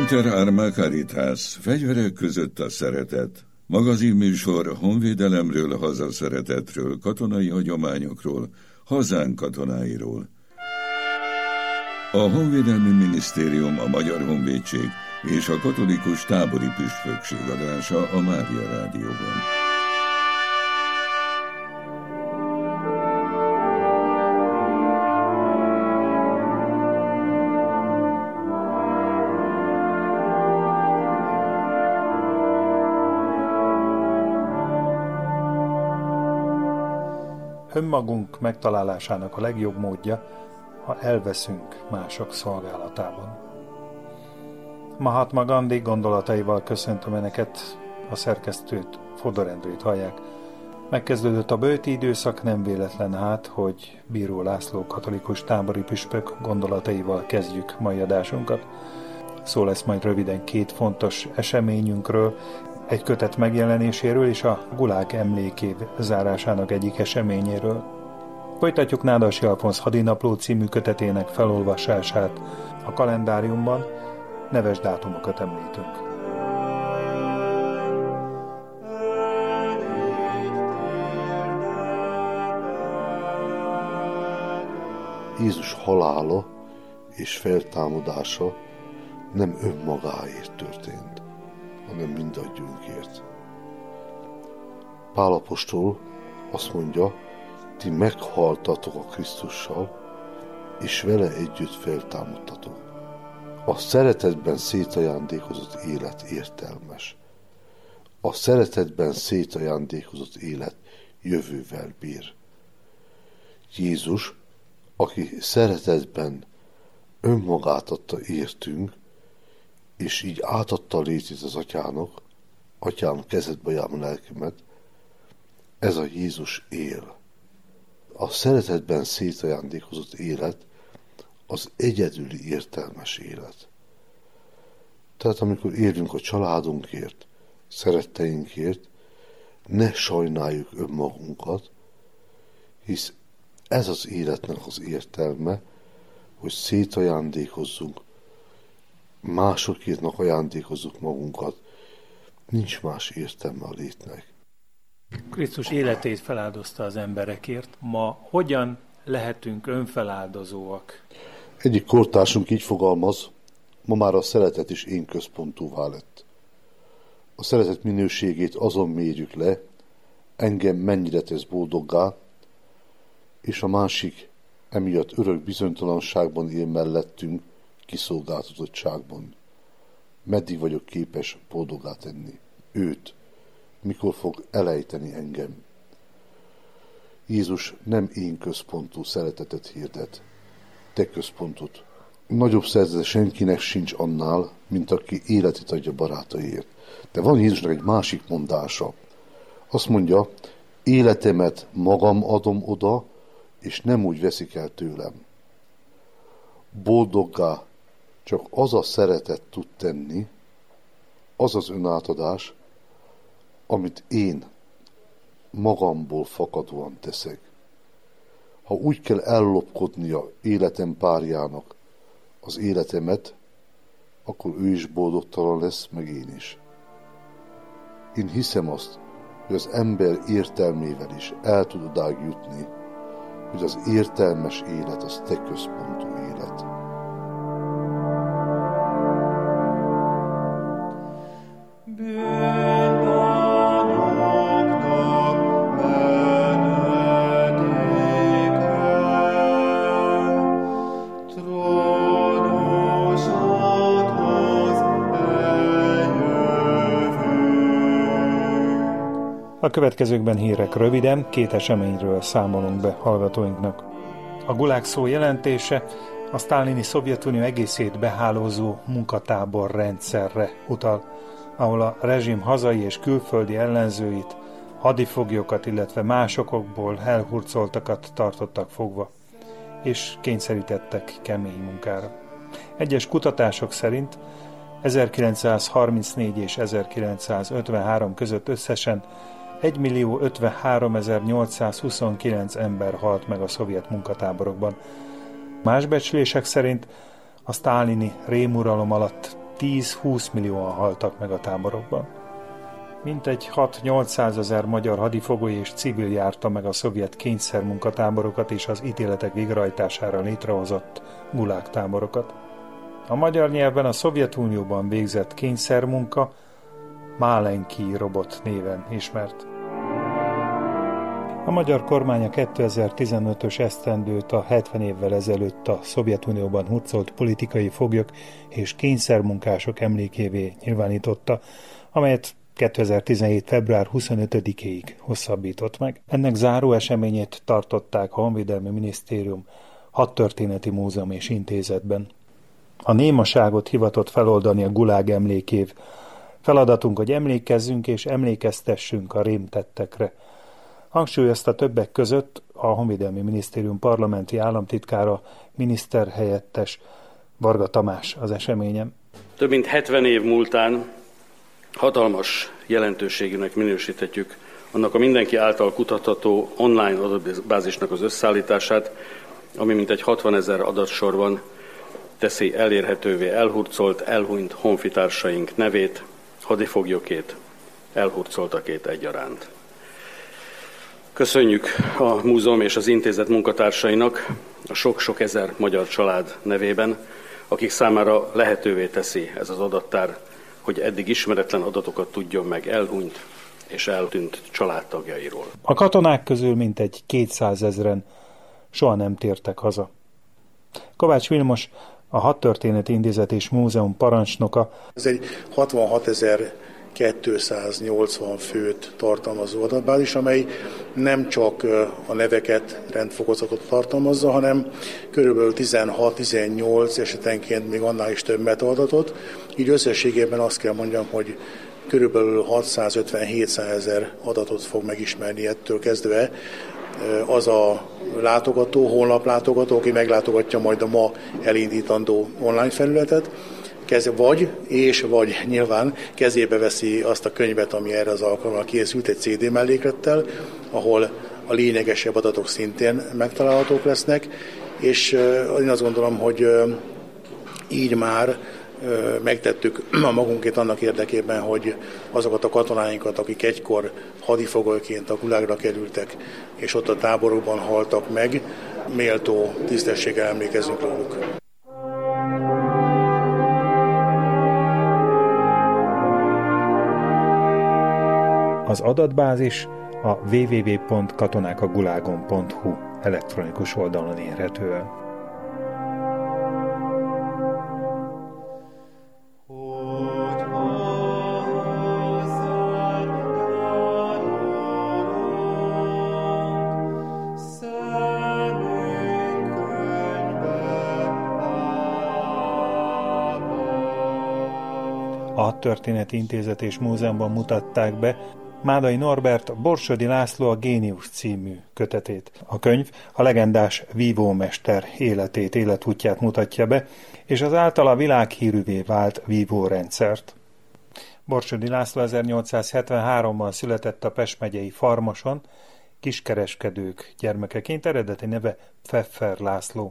Inter Arma Caritas, fegyverek között a szeretet. Magazinműsor honvédelemről, hazaszeretetről, katonai hagyományokról, hazánk katonáiról. A Honvédelmi Minisztérium, a Magyar Honvédség és a Katolikus Tábori Püspökség adása a Mária Rádióban. Önmagunk megtalálásának a legjobb módja, ha elveszünk mások szolgálatában. Mahatma Gandhi gondolataival köszöntöm Önöket, a szerkesztőt, Fodor Endrét hallják. Megkezdődött a böjti időszak, nem véletlen hát, hogy Bíró László katolikus tábori püspök gondolataival kezdjük mai adásunkat. Szó lesz majd röviden két fontos eseményünkről, egy kötet megjelenéséről és a Gulág emlékév zárásának egyik eseményéről. Folytatjuk Nádasi Alfonz Hadinapló című kötetének felolvasását a kalendáriumban, neves dátumokat említünk. Jézus halála és feltámadása nem önmagáért történt, hanem mindannyiunkért. Pál apostol azt mondja, ti meghaltatok a Krisztussal, és vele együtt feltámadtatok. A szeretetben szétajándékozott élet értelmes. A szeretetben szétajándékozott élet jövővel bír. Jézus, aki szeretetben önmagát adta értünk, és így átadta a létét az atyának, atyám, kezedbe ajánlom lelkemet, ez a Jézus él. A szeretetben szétajándékozott élet az egyedüli értelmes élet. Tehát amikor élünk a családunkért, szeretteinkért, ne sajnáljuk önmagunkat, hisz ez az életnek az értelme, hogy szétajándékozzunk, másokértnek ajándékozzuk magunkat, nincs más értelme a létnek. Krisztus életét feláldozta az emberekért. Ma hogyan lehetünk önfeláldozóak? Egyik kortársunk így fogalmaz, ma már a szeretet is én központúvá lett. A szeretet minőségét azon mérjük le, engem mennyire tesz boldoggá, és a másik emiatt örök bizonytalanságban él mellettünk, kiszolgáltatottságban. Meddig vagyok képes boldoggá tenni őt? Mikor fog elejteni engem? Jézus nem én központú szeretetet hirdet, te központot. Nagyobb szeretete senkinek sincs annál, mint aki életét adja barátaiért. De van Jézusnak egy másik mondása. Azt mondja, életemet magam adom oda, és nem úgy veszik el tőlem. Boldoggá csak az a szeretet tud tenni, az az önátadás, amit én magamból fakadóan teszek. Ha úgy kell ellopkodnia életem párjának az életemet, akkor ő is boldogtalan lesz, meg én is. Én hiszem azt, hogy az ember értelmével is el tud odáig jutni, hogy az értelmes élet az te központú élet. A következőkben hírek röviden, két eseményről számolunk be hallgatóinknak. A Gulág szó jelentése a sztálini Szovjetunió egészét behálózó munkatábor rendszerre utal, ahol a rezsim hazai és külföldi ellenzőit, hadifoglyokat, illetve más okokból elhurcoltakat tartottak fogva, és kényszerítettek kemény munkára. Egyes kutatások szerint 1934 és 1953 között összesen 1.053.829 ember halt meg a szovjet munkatáborokban. Más becslések szerint a sztálini rémuralom alatt 10-20 millióan haltak meg a táborokban. Mintegy 6-800 ezer magyar hadifogó és civil járta meg a szovjet kényszermunkatáborokat és az ítéletek végrehajtására létrehozott gulág táborokat. A magyar nyelven a Szovjetunióban végzett kényszermunka Málenki robot néven ismert. A magyar kormány a 2015-ös esztendőt a 70 évvel ezelőtt a Szovjetunióban hurcolt politikai foglyok és kényszermunkások emlékévé nyilvánította, amelyet 2017. február 25-ig hosszabbított meg. Ennek záró eseményét tartották a Honvédelmi Minisztérium Hadtörténeti Múzeum és Intézetben. A némaságot hivatott feloldani a Gulág emlékév. Feladatunk, hogy emlékezzünk és emlékeztessünk a rémtettekre. Hangsúlyozta többek között a Honvédelmi Minisztérium parlamenti államtitkára, miniszterhelyettes Varga Tamás az eseményen. Több mint 70 év múltán hatalmas jelentőségűnek minősíthetjük annak a mindenki által kutatható online adatbázisnak az összeállítását, ami mintegy 60 000 adatsorban teszi elérhetővé elhurcolt, elhunyt honfitársaink nevét, hadifoglyokét, elhurcoltakét egyaránt. Köszönjük a múzeum és az intézet munkatársainak a sok-sok ezer magyar család nevében, akik számára lehetővé teszi ez az adattár, hogy eddig ismeretlen adatokat tudjon meg elhunyt és eltűnt családtagjairól. A katonák közül mintegy 200 000-en soha nem tértek haza. Kovács Vilmos, a Hadtörténeti Intézet és Múzeum parancsnoka. Ez egy 66.280 főt tartalmazó adatbázis, amely nem csak a neveket, rendfokozatot tartalmazza, hanem körülbelül 16-18, esetenként még annál is több metaadatot. Így összességében azt kell mondjam, hogy körülbelül 650-700 000 adatot fog megismerni ettől kezdve az a látogató, honlaplátogató, aki meglátogatja majd a ma elindítandó online felületet, vagy nyilván kezébe veszi azt a könyvet, ami erre az alkalommal készült, egy CD melléklettel, ahol a lényegesebb adatok szintén megtalálhatók lesznek, és én azt gondolom, hogy így már megtettük a magunkét annak érdekében, hogy azokat a katonáinkat, akik egykor hadifogolyként a Gulágra kerültek, és ott a táborokban haltak meg, méltó tisztességgel emlékezzünk róluk. Az adatbázis a www.katonákagulágon.hu elektronikus oldalon érhető el. A Hadtörténeti Intézet és Múzeumban mutatták be Mádai Norbert Borsodi László a Génius című kötetét. A könyv a legendás vívómester életét, életútját mutatja be, és az általa világhírűvé vált vívórendszert. Borsodi László 1873-ban született a Pest megyei Farmoson, kiskereskedők gyermekeként, eredeti neve Pfeffer László.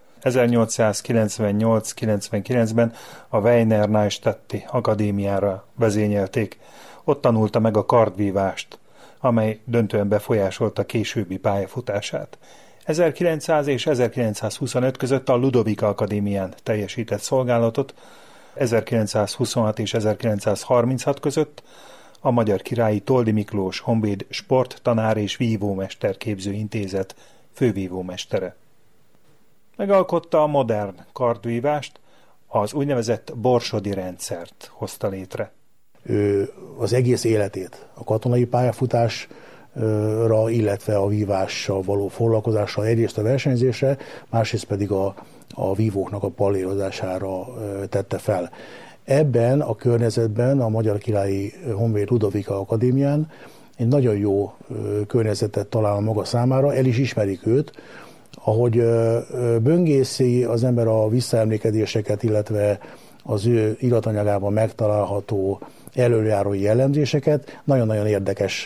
1898-99-ben a Weiner Neustadti Akadémiára vezényelték. Ott tanulta meg a kardvívást, amely döntően befolyásolta későbbi pályafutását. 1900 és 1925 között a Ludovika Akadémián teljesített szolgálatot, 1926 és 1936 között a Magyar Királyi Toldi Miklós Honvéd Sporttanár és Vívómesterképző Intézet fővívómestere. Megalkotta a modern kardvívást, az úgynevezett borsodi rendszert hozta létre. Ő az egész életét a katonai pályafutásra, illetve a vívással való foglalkozással, egyrészt a versenyzésre, másrészt pedig a vívóknak a pallérozására tette fel. Ebben a környezetben a Magyar Királyi Honvéd Ludovika Akadémián egy nagyon jó környezetet talál maga számára, el is ismerik őt, ahogy böngészi az ember a visszaemlékezéseket, illetve az ő iratanyagában megtalálható előjárói jellemzéseket, nagyon-nagyon érdekes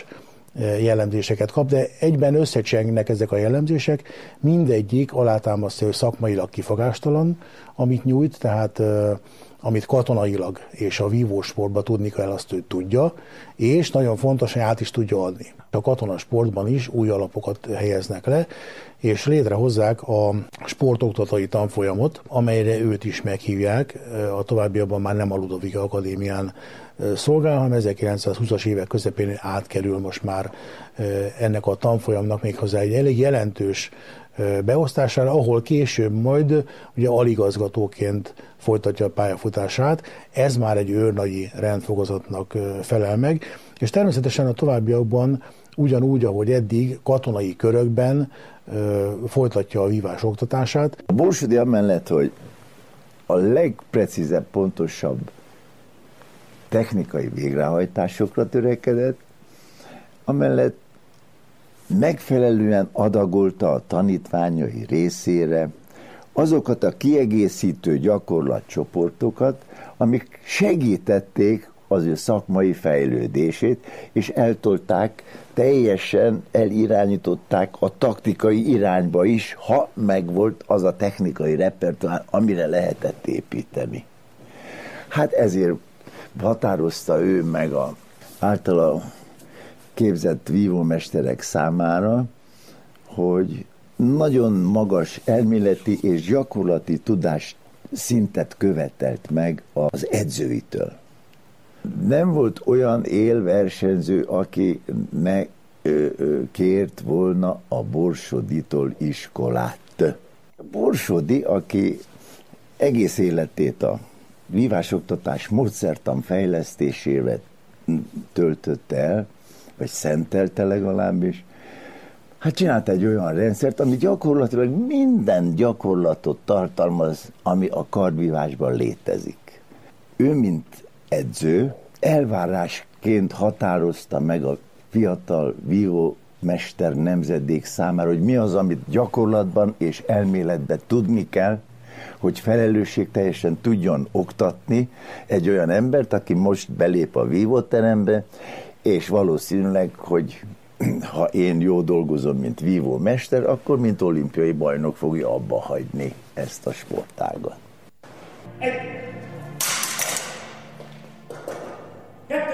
jellemzéseket kap, de egyben összecsengnek ezek a jellemzések, mindegyik alátámasztja, hogy szakmailag kifogástalan, amit nyújt, tehát amit katonailag és a vívósportban tudni kell, azt ő tudja, és nagyon fontos, hogy át is tudja adni. A katonasportban is új alapokat helyeznek le, és létrehozzák a sportoktatói tanfolyamot, amelyre őt is meghívják. A továbbiakban már nem a Ludovika Akadémián szolgál, hanem 1920-as évek közepén átkerül most már ennek a tanfolyamnak méghozzá egy elég jelentős beosztására, ahol később majd ugye aligazgatóként folytatja a pályafutását. Ez már egy őrnagyi rendfokozatnak felel meg, és természetesen a továbbiakban ugyanúgy, ahogy eddig katonai körökben folytatja a vívás oktatását. A Borsodi amellett, hogy a legprecízebb, pontosabb technikai végrehajtásokra törekedett, amellett megfelelően adagolta a tanítványai részére azokat a kiegészítő gyakorlatcsoportokat, amik segítették az ő szakmai fejlődését, és eltolták, teljesen elirányították a taktikai irányba is, ha megvolt az a technikai repertoár, amire lehetett építeni. Hát ezért határozta ő meg a általa képzett vívómesterek számára, hogy nagyon magas elméleti és gyakorlati tudás szintet követelt meg az edzőitől. Nem volt olyan élversenyző, aki ne kért volna a Borsoditól iskolát. Borsodi, aki egész életét a vívásoktatás módszertan fejlesztésével töltötte el, vagy szentelte legalábbis, hát csinált egy olyan rendszert, ami gyakorlatilag minden gyakorlatot tartalmaz, ami a kardvívásban létezik. Ő, mint edző, elvárásként határozta meg a fiatal vívómester nemzedék számára, hogy mi az, amit gyakorlatban és elméletben tudni kell, hogy felelősségteljesen tudjon oktatni egy olyan embert, aki most belép a vívóterembe, és valószínűleg, hogy ha én jól dolgozom, mint vívómester, akkor mint olimpiai bajnok fogja abba hagyni ezt a sportágat. 1, 2,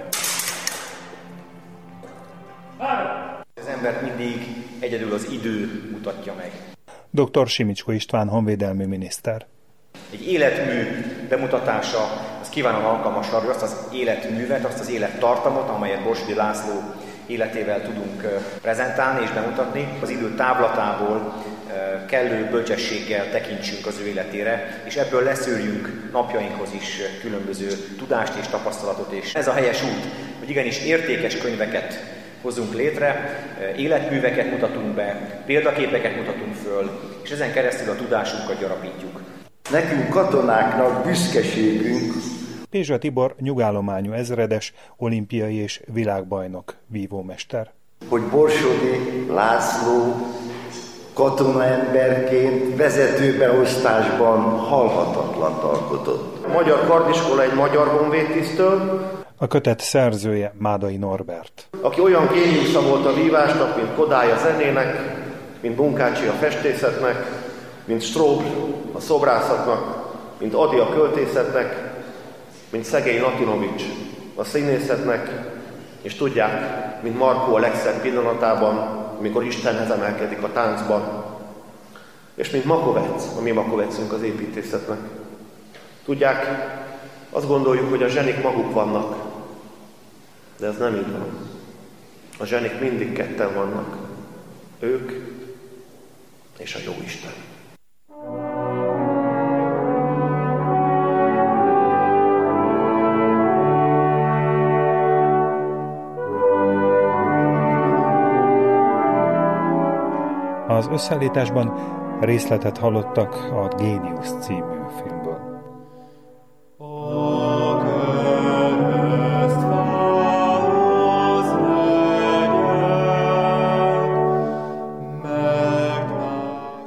3. Az embert mindig egyedül az idő mutatja meg. Dr. Simicskó István honvédelmi miniszter. Egy életmű bemutatása, az kívánom alkalmas arra, azt az életművet, azt az élettartamot, amelyet Borsodi László életével tudunk prezentálni és bemutatni, az idő távlatából kellő bölcsességgel tekintsünk az ő életére, és ebből leszűrjünk napjainkhoz is különböző tudást és tapasztalatot, és ez a helyes út, hogy igenis értékes könyveket hozzunk létre, életműveket mutatunk be, példaképeket mutatunk föl, és ezen keresztül a tudásunkat gyarapítjuk. Nekünk katonáknak büszkeségünk, Pézsa Tibor nyugállományú ezredes, olimpiai és világbajnok vívómester. hogy Borsodi László katonaemberként vezetőbeosztásban halhatatlant alkotott. A Magyar Kardiskola egy magyar honvédtisztől, A kötet szerzője Mádai Norbert. aki olyan géniusza volt a vívásnak, mint Kodály a zenének, mint Bunkácsi a festészetnek, mint Strobl a szobrászatnak, mint Ady a költészetnek, mint Szegély Latinovics a színészetnek, és tudják, mint Markó a legszebb pillanatában, amikor Istenhez emelkedik a táncban, és mint Makovec, a mi Makovecünk az építészetnek. Tudják, azt gondoljuk, hogy a zsenik maguk vannak, de ez nem így van. A zsenik mindig ketten vannak. Ők és a Jóisten. Az összeállításban részletet hallottak a Géniusz című filmből.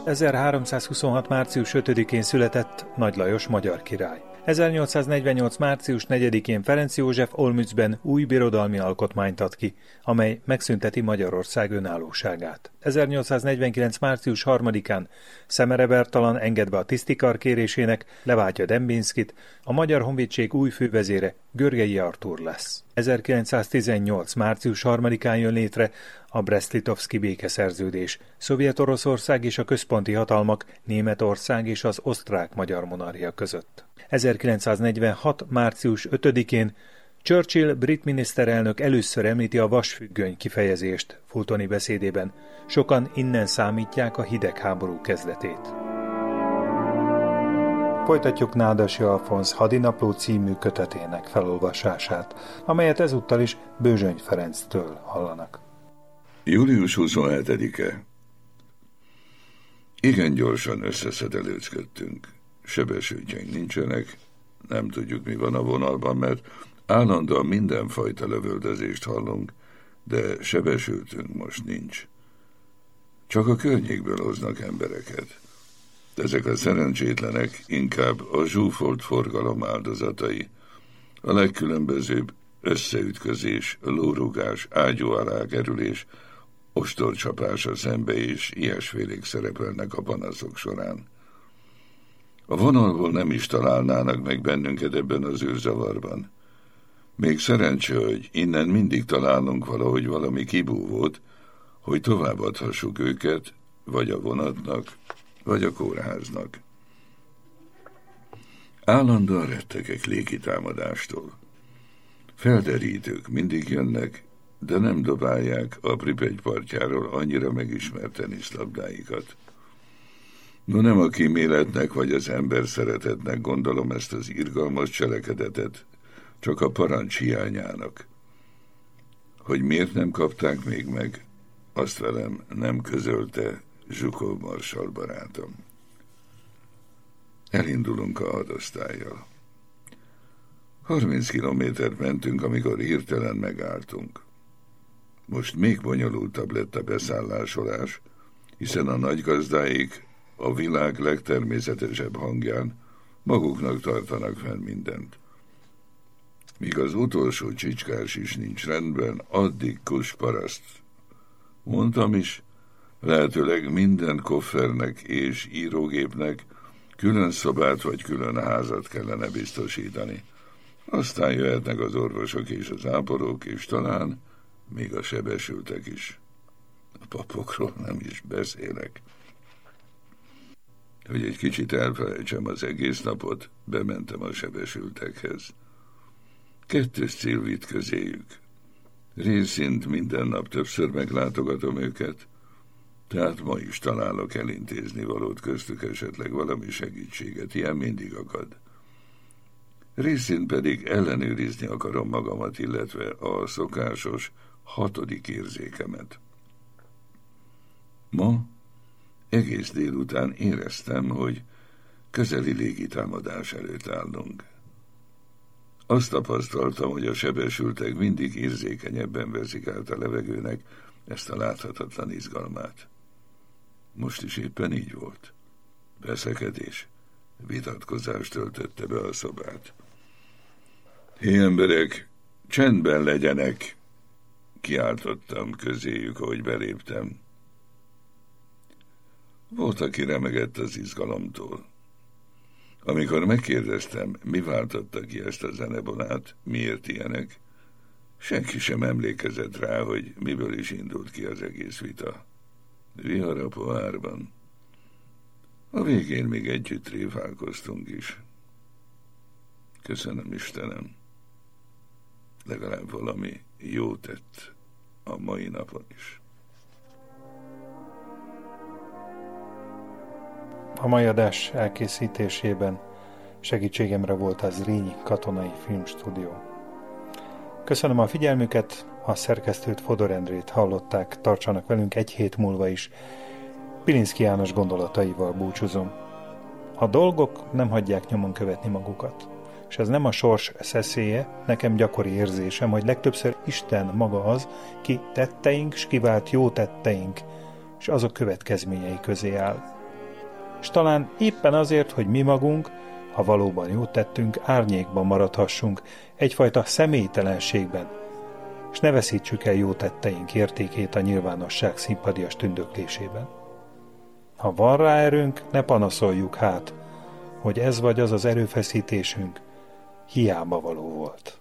1326. március 5-én született Nagy Lajos magyar király. 1848. március 4-én Ferenc József Olmützben új birodalmi alkotmányt ad ki, amely megszünteti Magyarország önállóságát. 1849. március 3-án Szemere Bertalan engedve a tisztikar kérésének leváltja Dembinskit, a Magyar Honvédség új fővezére Görgei Artúr lesz. 1918. március 3-án jön létre a Brest-Litovszki békeszerződés, Szovjet-Oroszország és a központi hatalmak, Németország és az osztrák-magyar monarchia között. 1946. március 5-én Churchill brit miniszterelnök először említi a vasfüggöny kifejezést Fultoni beszédében. Sokan innen számítják a hidegháború kezdetét. Folytatjuk Nádasi Alfonz Hadinapló című kötetének felolvasását, amelyet ezúttal is Bőzsöny Ferenctől hallanak. Július 27-e. Igen gyorsan összeszedelőzködtünk. Sebesültjeink nincsenek, nem tudjuk, mi van a vonalban, mert állandóan mindenfajta lövöldözést hallunk, de sebesültünk most nincs. Csak a környékből hoznak embereket. Ezek a szerencsétlenek inkább a zsúfolt forgalom áldozatai. A legkülönbözőbb összeütközés, lórugás, ágyú alá kerülés, ostorcsapás a szembe és ilyesfélék szerepelnek a panaszok során. A vonalból nem is találnának meg bennünket ebben az űrzavarban. Még szerencsé, hogy innen mindig találunk valahogy valami kibúvót, hogy továbbadhassuk őket, vagy a vonatnak, vagy a kórháznak. Állandóan rettegek légitámadástól. Felderítők mindig jönnek, de nem dobálják a Pripegy partjáról annyira megismert teniszlabdáikat. No, nem a kíméletnek vagy az ember szeretetnek gondolom ezt az irgalmas cselekedetet, csak a parancs hiányának. Hogy miért nem kapták még meg, azt velem nem közölte Zsukov marsall barátom. Elindulunk a hadosztállyal. 30 kilométert mentünk, amikor hirtelen megálltunk. Most még bonyolultabb lett a beszállásolás, hiszen a nagygazdáik a világ legtermészetesebb hangján maguknak tartanak fenn mindent. Míg az utolsó csicskás is nincs rendben, addig kusparaszt. Mondtam is, lehetőleg minden koffernek és írógépnek külön szobát vagy külön házat kellene biztosítani. Aztán jöhetnek az orvosok és az ápolók, és talán még a sebesültek is. A papokról nem is beszélek. Hogy egy kicsit elfelejtsem az egész napot, bementem a sebesültekhez. Kettős cél vitt közéjük. Részint minden nap többször meglátogatom őket, tehát ma is találok elintézni valót köztük, esetleg valami segítséget, ilyen mindig akad. Részint pedig ellenőrizni akarom magamat, illetve a szokásos 6. érzékemet. Ma egész délután éreztem, hogy közeli légitámadás előtt állunk. Azt tapasztaltam, hogy a sebesültek mindig érzékenyebben veszik át a levegőnek ezt a láthatatlan izgalmát. Most is éppen így volt. Veszekedés, vitatkozás töltötte be a szobát. Hé, emberek, csendben legyenek, kiáltottam közéjük, ahogy beléptem. Volt, aki remegett az izgalomtól. Amikor megkérdeztem, mi váltotta ki ezt a zenebonát, miért ilyenek, senki sem emlékezett rá, hogy miből is indult ki az egész vita. Vihar a pohárban. A végén még együtt tréfálkoztunk is. Köszönöm, Istenem. Legalább valami jó tett a mai napon is. A mai adás elkészítésében segítségemre volt az Zrínyi Katonai Filmstúdió. Köszönöm a figyelmüket, a szerkesztőt, Fodor Endrét hallották, tartsanak velünk egy hét múlva is. Pilinszky János gondolataival búcsúzom. A dolgok nem hagyják nyomon követni magukat, és ez nem a sors szeszélye, nekem gyakori érzésem, hogy legtöbbször Isten maga az, ki tetteink, s kivált jó tetteink, és azok következményei közé áll. és talán éppen azért, hogy mi magunk, ha valóban jót tettünk, árnyékban maradhassunk, egyfajta személytelenségben, és ne veszítsük el jó tetteink értékét a nyilvánosság színpadias tündöklésében. Ha van rá erőnk, ne panaszoljuk hát, hogy ez vagy az az erőfeszítésünk hiába való volt.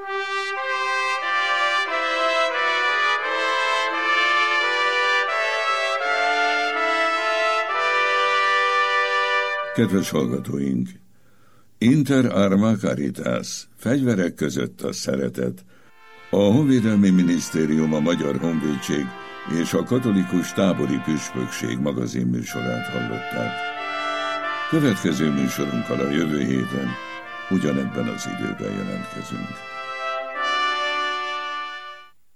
Kedves hallgatóink! Inter arma caritas, fegyverek között a szeretet. A Honvédelmi Minisztérium, a Magyar Honvédség és a Katolikus Tábori Püspökség magazin műsorát hallották. Következő műsorunkkal a jövő héten ugyanebben az időben jelentkezünk.